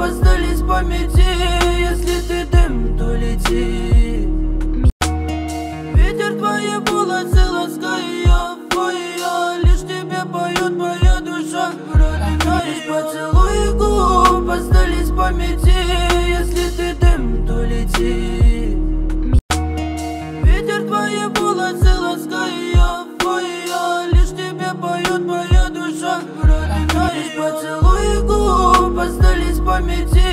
остались в памяти. Если ты дым, то лети. Ветер твои волосы ласкает твоя, лишь тебе поет моя душа. Родная, поцелуи губ остались в памяти. Если ты дым, то лети. Ветер твои волосы ласкает твоя, лишь тебе поет моя душа. Родная, поцелуи губ остались в памяти.